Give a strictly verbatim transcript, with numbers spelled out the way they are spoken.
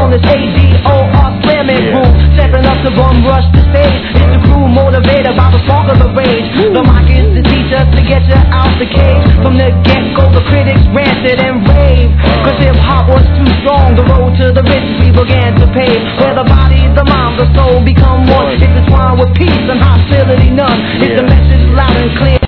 on this A D O R slamming Yeah. groove, stepping up to bum rush the stage. It's the crew motivated by the spark of the rage. The mic is the teacher to get you out the cage. From the get-go, the critics ranted and rave, cause hip-hop was too strong. The road to the riches we began to pave, where the body, the mind, the soul become one. It's entwined with peace and hostility none. It's the message loud and clear.